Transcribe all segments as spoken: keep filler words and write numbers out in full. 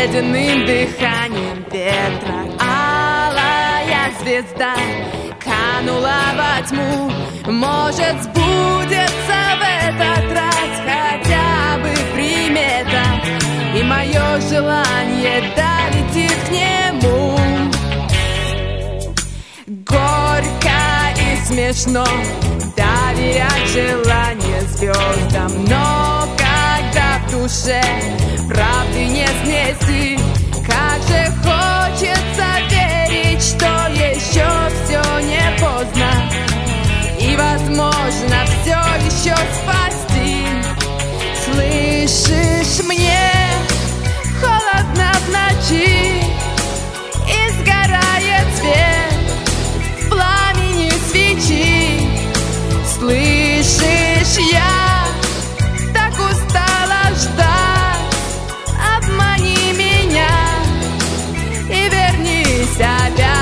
ледяным дыханием ветра. Алая звезда канула во тьму. Может, сбудется в этот раз хотя бы примета, и мое желание долетит к нему. Горько и смешно доверять желание звездам, но когда в душе правды не снести, как же хочется верить, что еще все не поздно, и возможно все еще спасти. Слышишь, мне холодно в ночи, и сгорает свет в пламени свечи. Слышишь, я так устала ждать, обмани меня и вернись опять.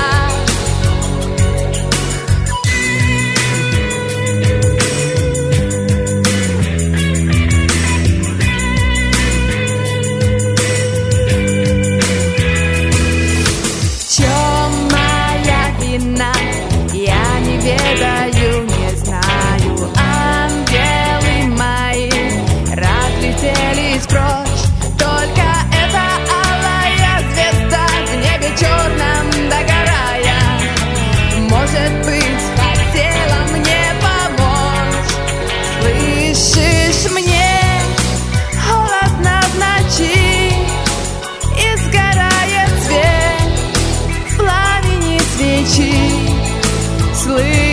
Я не ведаю, не знаю, ангелы мои разлетелись прочь. Только эта алая звезда в небе черном догорая, может быть, хотела мне помочь. Слышишь, мне холодно в ночи, и сгорает свет в пламени свечи. Sleep.